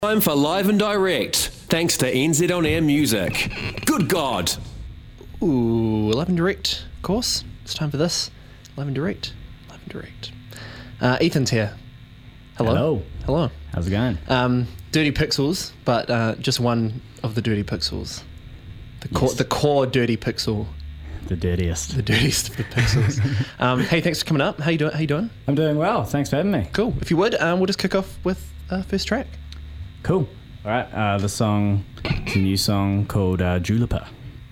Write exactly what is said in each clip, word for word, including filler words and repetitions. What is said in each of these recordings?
Time for Live and Direct, thanks to N Z On Air Music. Good God. Ooh, Live and Direct, of course. It's time for this. Live and Direct. Live and Direct. Uh, Ethan's here. Hello. Hello. Hello. How's it going? Um, Dirty Pixels, but uh, just one of the Dirty Pixels. The core, Yes. the core Dirty Pixel. The dirtiest. The dirtiest of the pixels. um, hey, thanks for coming up. How you doing? How you doing? I'm doing well. Thanks for having me. Cool. If you would, um, we'll just kick off with uh, first track. Cool. All right. Uh, the song, it's a new song called uh, Julipa.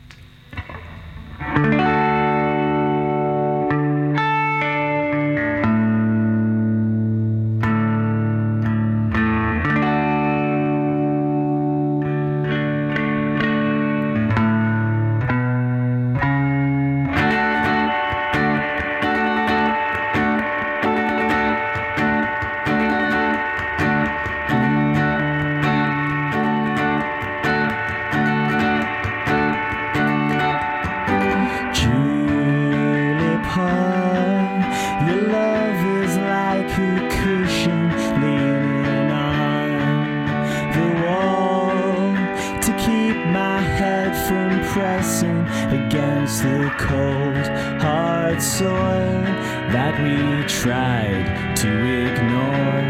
Against the cold, hard soil that we tried to ignore.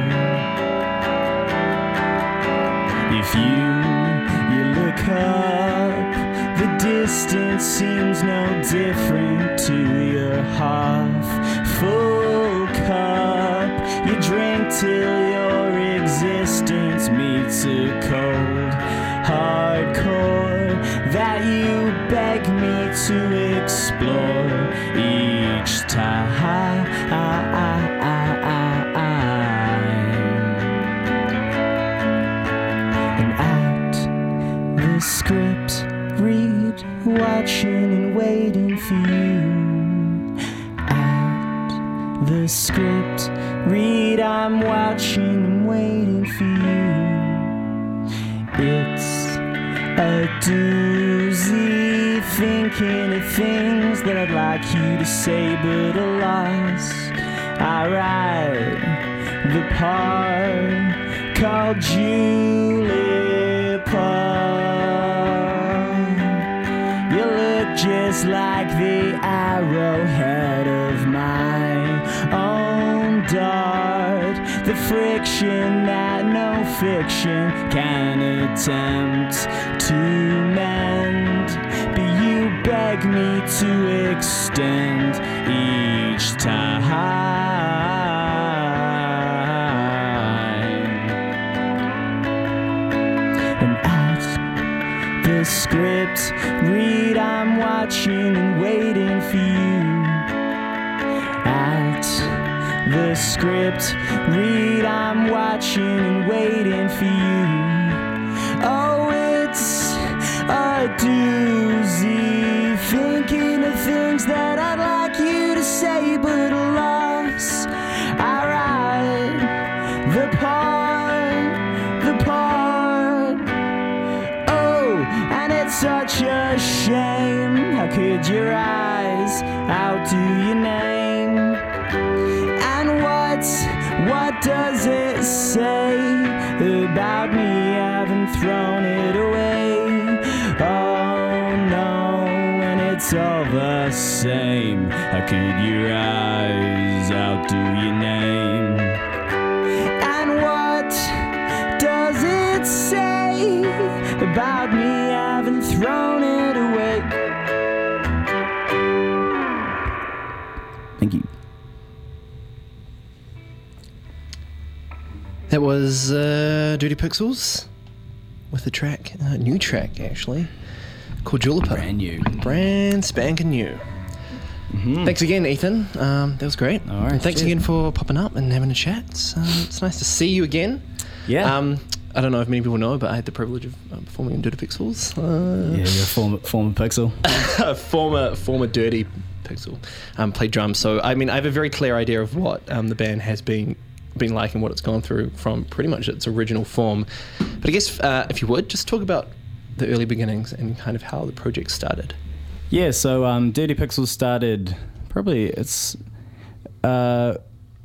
If you, you look up, the distance seems no different to your half-full cup. You drink till your existence meets a cold, hardcore that you beg me to explore each time. And at the script, read, watching and waiting for you. At the script, read, I'm watching and waiting for you. It's a doozy, thinking of things that I'd like you to say, but alas, I write the part called Julipa. You look just like the arrowhead of my own dart, the friction that no fiction can attempt to mend, but you beg me to extend each time. And at the script, read, I'm watching and waiting for you. At the script, read, I'm watching and waiting for you. Oh, it's a doozy, thinking of things that I'd like you to say, but alas, I write the part, the part. Oh, and it's such a shame. How could your eyes outdo your name? And what, what does it say about me? I haven't thrown it away. Oh no, and it's all the same. How could your eyes outdo your name? And what does it say about me? I haven't thrown it away. Thank you. That was uh, Dirty Pixels with a track, a new track actually, called Julipa. Brand new. Brand spanking new. Mm-hmm. Thanks again, Ethan. Um, that was great. All right, and thanks cheers. again for popping up and having a chat. It's, uh, it's nice to see you again. Yeah. Um, I don't know if many people know, but I had the privilege of uh, performing in Dirty Pixels. Uh, Yeah, you're a former, former Pixel. former former Dirty Pixel. Um, played drums. So, I mean, I have a very clear idea of what um, the band has been been like and what it's gone through from pretty much its original form. But I guess uh, if you would, just talk about the early beginnings and kind of how the project started. Yeah, so um, Dirty Pixels started probably, it's uh,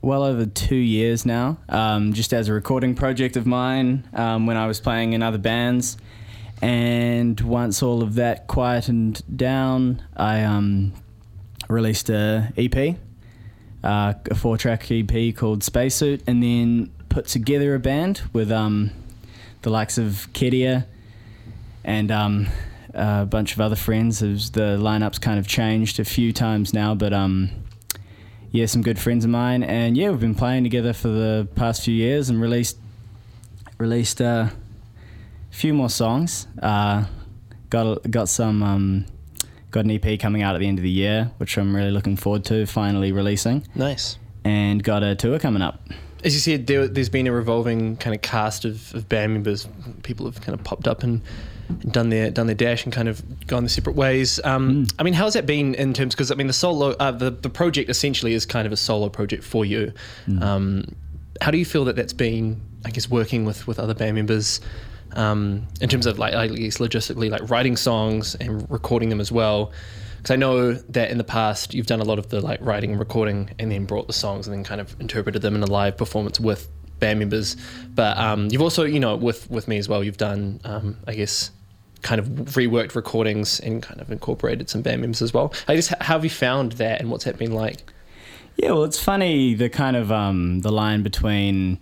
well over two years now, um, just as a recording project of mine um, when I was playing in other bands. And once all of that quietened down, I um, released a E P, uh, a four-track E P called Spacesuit, and then put together a band with um, the likes of Kedia and um, a bunch of other friends. As the lineup's kind of changed a few times now, but um, yeah, some good friends of mine, and yeah, we've been playing together for the past few years and released released uh, a few more songs. Uh, got got some um, got an E P coming out at the end of the year, which I'm really looking forward to finally releasing. Nice. And got a tour coming up. As you said, there, there's been a revolving kind of cast of, of band members. People have kind of popped up and, and done their done their dash and kind of gone their separate ways. Um, mm. I mean, how's that been in terms? Because I mean, the solo, uh, the the project essentially is kind of a solo project for you. Mm. Um, how do you feel that that's been? I guess working with, with other band members um, in terms of like I guess logistically, like writing songs and recording them as well. Because I know that in the past you've done a lot of the like writing and recording and then brought the songs and then kind of interpreted them in a live performance with band members. But um, you've also, you know, with, with me as well, you've done, um, I guess, kind of reworked recordings and kind of incorporated some band members as well. I guess, how have you found that and what's that been like? Yeah, well, it's funny, the kind of um, the line between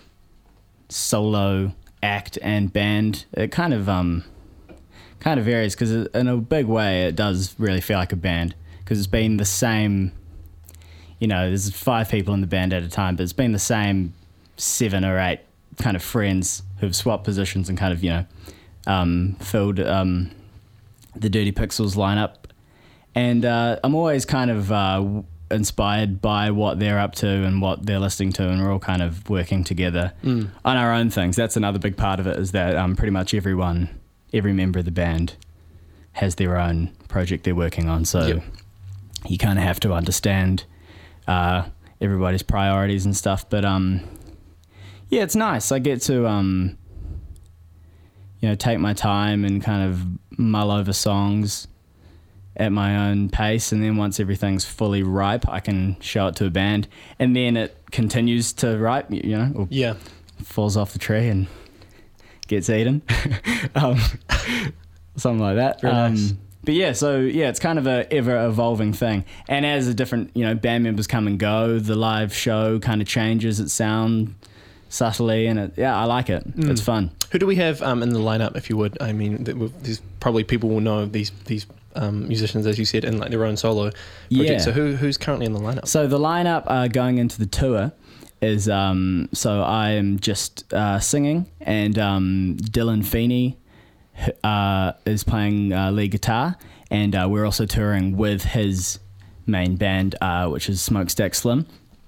solo act and band, it kind of... Um, kind of varies because in a big way it does really feel like a band because it's been the same, you know, there's five people in the band at a time, but it's been the same seven or eight kind of friends who've swapped positions and kind of, you know, um, filled um, the Dirty Pixels lineup. And uh, I'm always kind of uh, inspired by what they're up to and what they're listening to, and we're all kind of working together mm. on our own things. That's another big part of it, is that um, pretty much everyone... every member of the band has their own project they're working on, so yep. you kind of have to understand uh, everybody's priorities and stuff. But um, yeah, it's nice. I get to um, you know, take my time and kind of mull over songs at my own pace, and then once everything's fully ripe, I can show it to a band, and then it continues to ripe, you know, or yeah, falls off the tree and gets eaten, um, something like that. Very um, nice. But yeah, so yeah, it's kind of a ever evolving thing. And as the different, you know, band members come and go, the live show kind of changes its sound subtly, and it, yeah, I like it. Mm. It's fun. Who do we have um, in the lineup, if you would? I mean, there's probably people will know these these um, musicians, as you said, in like their own solo projects. Yeah. So who who's currently in the lineup? So the lineup uh, going into the tour is um so I am just uh, singing, and um, Dylan Feeney uh, is playing uh, lead guitar, and uh, we're also touring with his main band, uh, which is Smokestack Slim.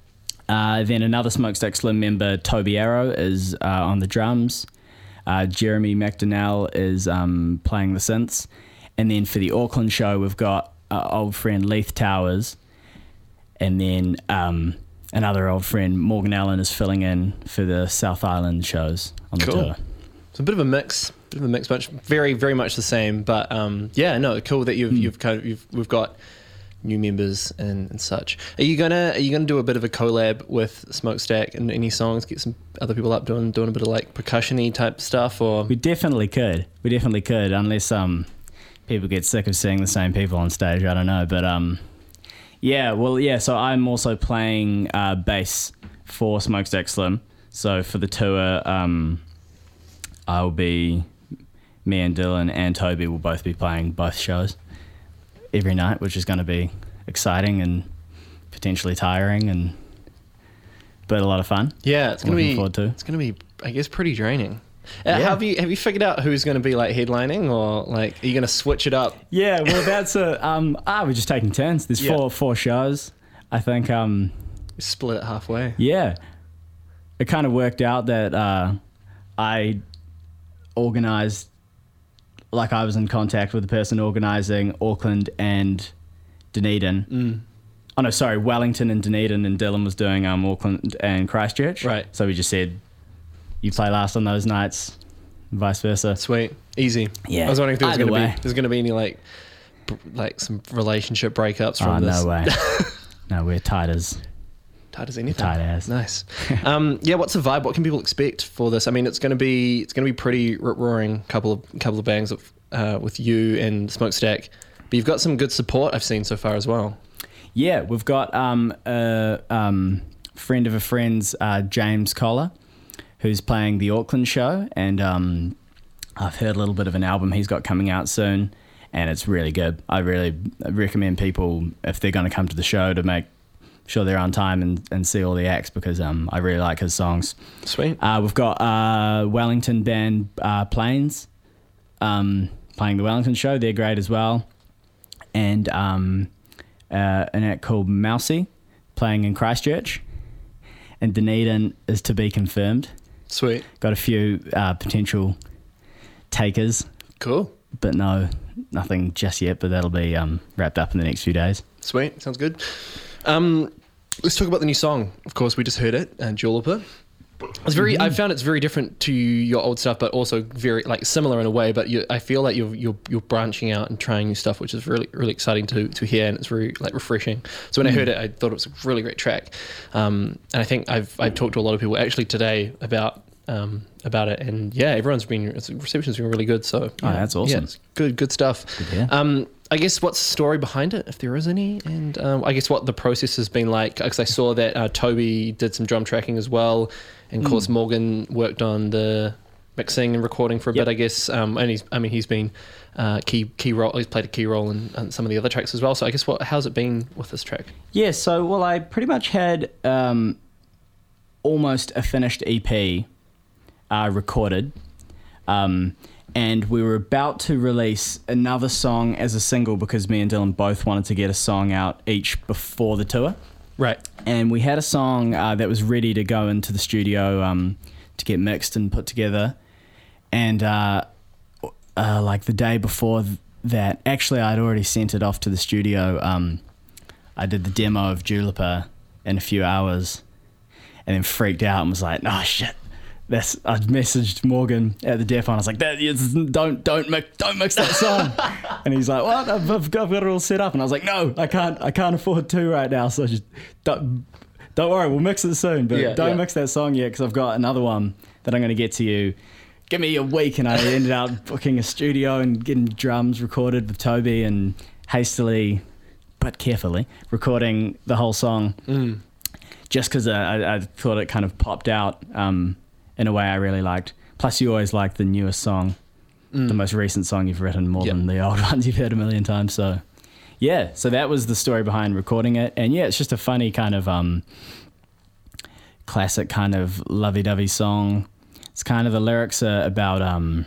Uh, then another Smokestack Slim member, Toby Arrow, is uh, on the drums. Uh, Jeremy McDonnell is um, playing the synths, and then for the Auckland show we've got uh, old friend Leith Towers, and then um, another old friend, Morgan Allen, is filling in for the South Island shows on the cool. tour. So a bit of a mix, bit of a mix bunch. Very, very much the same. But um, yeah, no, cool that you've mm. you've kind of you've we've got new members and, and such. Are you gonna Are you gonna do a bit of a collab with Smokestack and any songs? Get some other people up doing doing a bit of like percussion-y type stuff, or we definitely could. We definitely could, unless um people get sick of seeing the same people on stage. I don't know, but um. Yeah, well, yeah, so I'm also playing uh, bass for Smokestack Slim. So for the tour, um, I'll be, me and Dylan and Toby will both be playing both shows every night, which is going to be exciting and potentially tiring, and but a lot of fun. Yeah, it's going to be, forward to. it's going to be, I guess, pretty draining. Uh, Yeah. Have you have you figured out who's going to be like headlining, or like are you going to switch it up? Yeah, well, that's a um. Ah, we're just taking turns. There's Yeah. four four shows. I think um. Split it halfway. Yeah, it kind of worked out that uh, I organised, like I was in contact with the person organising Auckland and Dunedin. Mm. Oh no, sorry, Wellington and Dunedin, and Dylan was doing um Auckland and Christchurch. Right. So we just said, you play last on those nights, and vice versa. Sweet, easy. Yeah. I was wondering if there was Either going to way. be there's going to be any like b- like some relationship breakups from Oh this. no way. No, we're tight as Tight as anything. Tight as. Nice. um, yeah, what's the vibe? What can people expect for this? I mean, it's going to be it's going to be pretty rip roaring. Couple of couple of bangs of, uh, with you and Smokestack, but you've got some good support I've seen so far as well. Yeah, we've got um, a um, friend of a friend's, uh, James Collar, who's playing the Auckland show, and um, I've heard a little bit of an album he's got coming out soon, and it's really good. I really recommend people, if they're going to come to the show, to make sure they're on time and, and see all the acts, because um, I really like his songs. Sweet. Uh, we've got uh, Wellington band uh, Plains um, playing the Wellington show. They're great as well. And um, uh, an act called Mousy playing in Christchurch. And Dunedin is to be confirmed. Sweet. Got a few uh, potential takers. Cool. But no, nothing just yet, but that'll be um, wrapped up in the next few days. Sweet. Sounds good. Um, let's talk about the new song. Of course, we just heard it, uh, Julipper. It's very. Mm-hmm. I found it's very different to your old stuff, but also very like similar in a way. But you, I feel like you're you're you're branching out and trying new stuff, which is really really exciting to to hear, and it's very like refreshing. So when mm. I heard it, I thought it was a really great track, um, and I think I've I've talked to a lot of people actually today about. Um, about it, and yeah, everyone's been reception's been really good. So yeah, oh, that's awesome. Yeah, it's good, good stuff. Good, um, I guess what's the story behind it, if there is any, and um, I guess what the process has been like. Because I saw that uh, Toby did some drum tracking as well, and of course mm. Morgan worked on the mixing and recording for a yep. bit, I guess. Um, and he's, I mean, he's been uh, key key role. He's played a key role in, in some of the other tracks as well. So I guess what how's it been with this track? Yeah, so well, I pretty much had um, almost a finished E P. Uh, recorded, um, and we were about to release another song as a single because me and Dylan both wanted to get a song out each before the tour. Right. And we had a song uh, that was ready to go into the studio um, to get mixed and put together. And uh, uh, like the day before th- that, actually I'd already sent it off to the studio. Um, I did the demo of Julipper in a few hours and then freaked out and was like, oh shit. That's, I messaged Morgan at the depot and I was like, that is, don't don't mix don't mix that song. And he's like, what? I've, I've got it all set up. And I was like, no, I can't I can't afford to right now. So just don't don't worry, we'll mix it soon. But yeah, don't yeah. mix that song yet because I've got another one that I'm going to get to you. Give me a week. And I ended up booking a studio and getting drums recorded with Toby and hastily but carefully recording the whole song. Mm. Just because I, I thought it kind of popped out. Um, in a way I really liked. Plus you always like the newest song, mm. the most recent song you've written more yep. than the old ones you've heard a million times. So yeah, so that was the story behind recording it. And yeah, it's just a funny kind of um, classic kind of lovey-dovey song. It's kind of, the lyrics are about, um,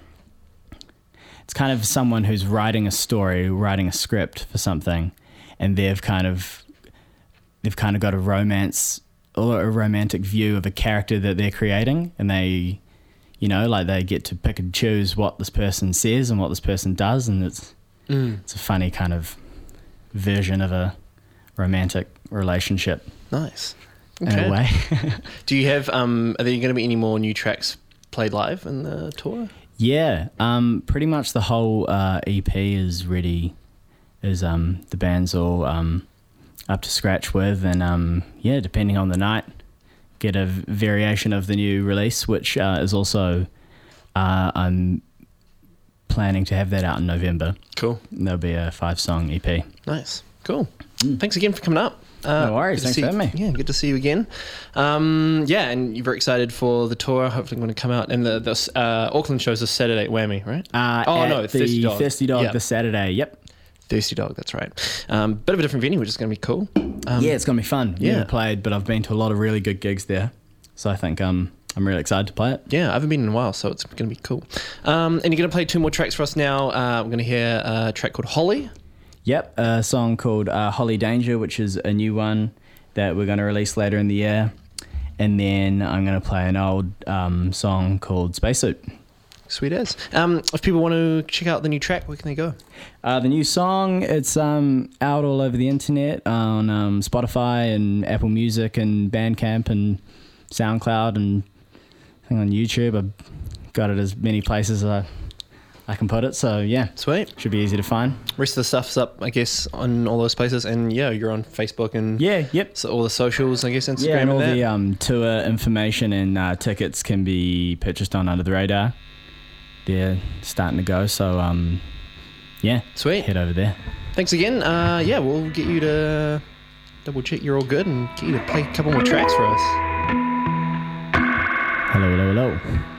it's kind of someone who's writing a story, writing a script for something, and they've kind of, they've kind of got a romance or a romantic view of a character that they're creating, and they, you know, like they get to pick and choose what this person says and what this person does, and it's mm. it's a funny kind of version of a romantic relationship. Nice. In okay. a way. Do you have, um, are there going to be any more new tracks played live in the tour? Yeah, um, pretty much the whole uh, E P is ready, is um, the band's all... Um, up to scratch with, and um, yeah, depending on the night, get a variation of the new release, which uh, is also uh, I'm planning to have that out in November. Cool. And there'll be a five song E P. Nice. Cool. Mm. Thanks again for coming up. Uh, no worries. Thanks for having me. Yeah, good to see you again. Um, yeah, and you're very excited for the tour. Hopefully, going to come out. And the, the uh, Auckland show's this Saturday at Whammy, right? Uh, oh at no, the Thirsty Dog. Thirsty Dog yep. this Saturday. Yep. Thirsty Dog, that's right. Um, bit of a different venue, which is going to be cool. Um, yeah, it's going to be fun. Yeah. Never played, but I've been to a lot of really good gigs there. So I think um, I'm really excited to play it. Yeah, I haven't been in a while, so it's going to be cool. Um, and you're going to play two more tracks for us now. Uh, we're going to hear a track called Holly. Yep, a song called uh, Holly Danger, which is a new one that we're going to release later in the year. And then I'm going to play an old um, song called Spacesuit. Sweet as. Um, if people want to check out the new track, where can they go? Uh, the new song, it's um, out all over the internet on um, Spotify and Apple Music and Bandcamp and SoundCloud and I think on YouTube. I've got it as many places as I, I can put it. So yeah, Sweet. should be easy to find. Rest of the stuff's up, I guess, on all those places. And yeah, you're on Facebook and Yeah, yep. so all the socials, I guess, Instagram Yeah, and all and that. the um, tour information and uh, tickets can be purchased on Under the Radar. They're starting to go, so um, yeah, Sweet. head over there. Thanks again. Uh, yeah, we'll get you to double check you're all good and get you to play a couple more tracks for us. Hello, hello, hello.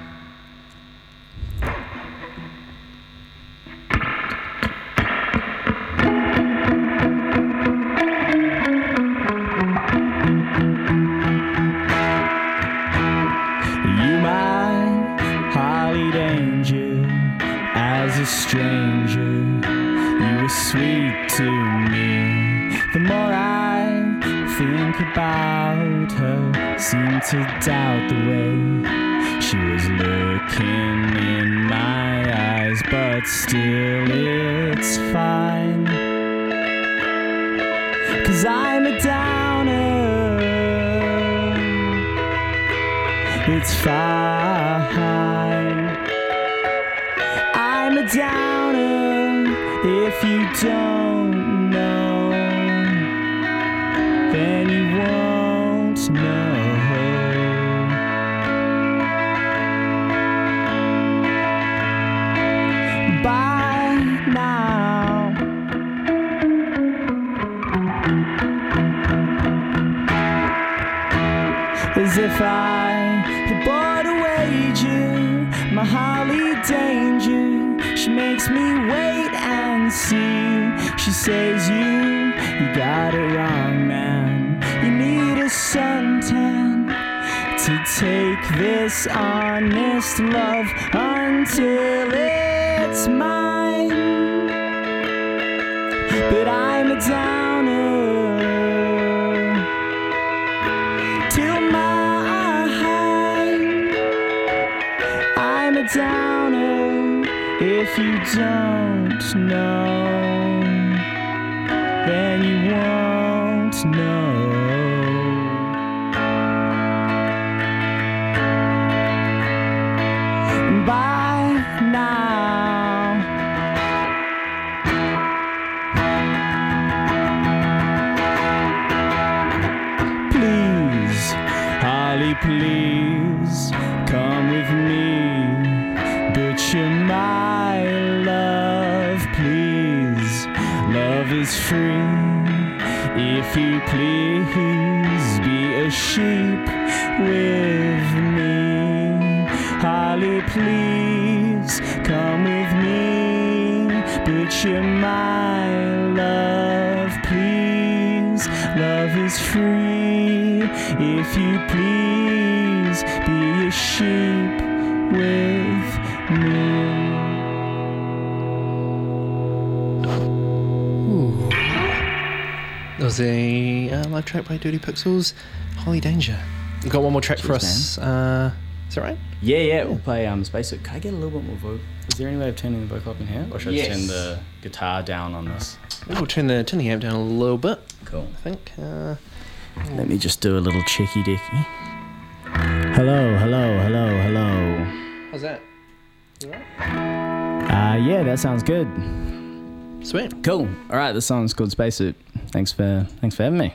You, my Harley Danger, as a stranger, you were sweet to me. The more I think about her, seem to doubt the way she was looking in my eyes, but still it's fine, 'cause I'm a downer. It's fine. I'm a downer. If you don't know, then you won't know. By now, as if I had bought a wager, my Harley Danger, she makes me wait and see. She says you, you got it wrong, man. You need a suntan to take this honest love until it's mine. But I'm a downer till mine. I'm a downer. If you don't know, then you won't know. By now, please, Harley, please come with me. Butcher my love, please. Love is free. If you please, be a sheep with me. Harley, please come with me. Butcher my love, please. Love is free. If you please, be a sheep with me. That was a uh, live track by Dirty Pixels, Harley Danger. We've got one more track for us. Uh, is that right? Yeah, yeah, we'll play um, Spacesuit. Can I get a little bit more vocal? Is there any way of turning the vocal up in here? Or should I Yes. just turn the guitar down on this? We'll turn the, turn the amp down a little bit, Cool. I think. Uh, Let me just do a little cheeky dicky. Hello, hello, hello, hello. how's that? You all right? Uh, yeah, that sounds good. Sweet. Cool. All right, the song's called Spacesuit. Thanks for thanks for having me.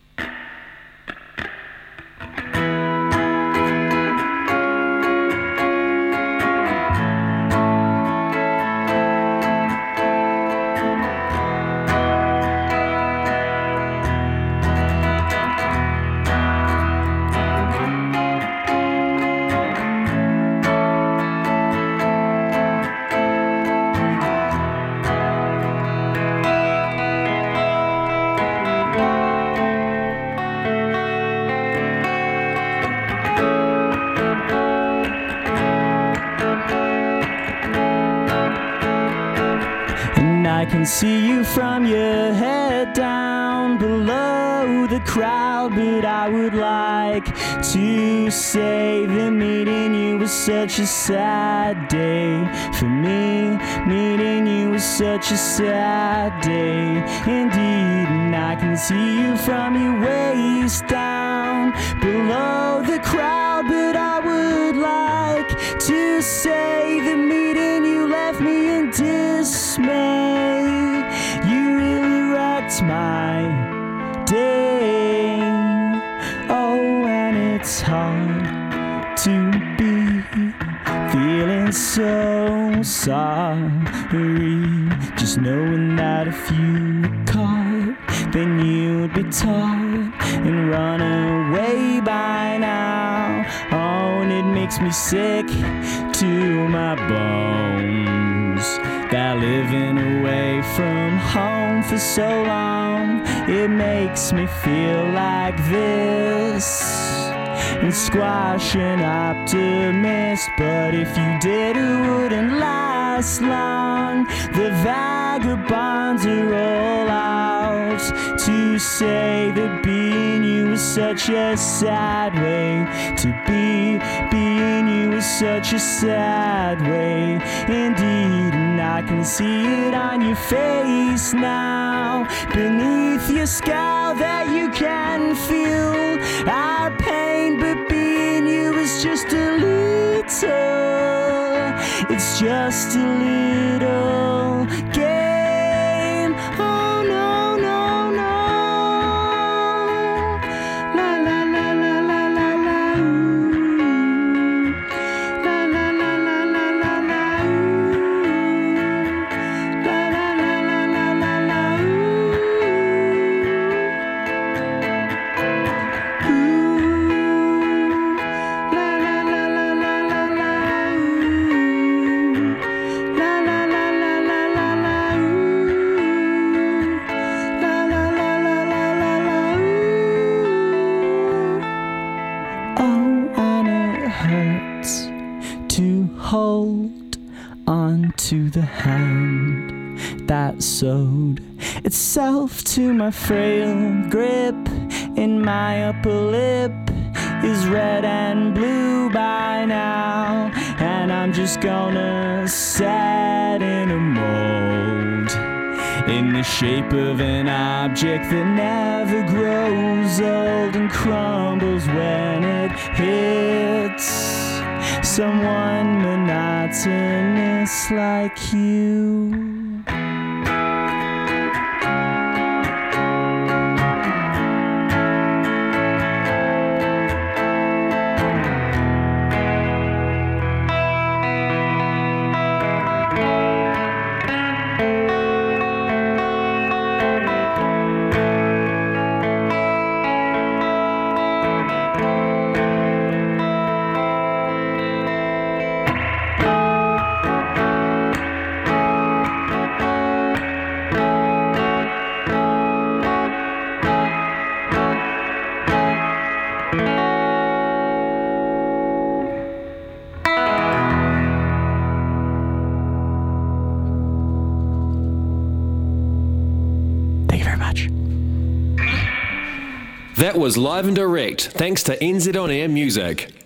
I can see you from your head down below the crowd, but I would like to say the meeting you was such a sad day. For me, meeting you was such a sad day indeed. And I can see you from your waist down below the crowd, but I would like to say the meeting you left me it's my day. Oh, and it's hard to be feeling so sorry, just knowing that if you caught, then you'd be taught and run away by now. Oh, and it makes me sick to my bones that living away from home for so long, it makes me feel like this and squash an optimist. But if you did, it wouldn't last long. The vagabonds are all out to say that being you is such a sad way to be. Being you is such a sad way indeed, and I can see it on your face now. Beneath your scowl that you can feel our pain, but being you is just a little, it's just a little game. Oh no, no, no. La la la la la la la. Ooh. La la la la la la la. Ooh. La la la la la la la. Ooh. Ooh. La la la la la la la. Ooh. La la la la la la la. Ooh. La la la la la la la. Ooh. Oh, and it hurts to hold on to the hand that sewed itself to my frail grip, and my upper lip is red and blue by now, and I'm just gonna set in a mold in the shape of an object that never grows old and crumbles when it hits someone monotonous like you. Thank you very much. That was live and direct, thanks to N Z On Air Music.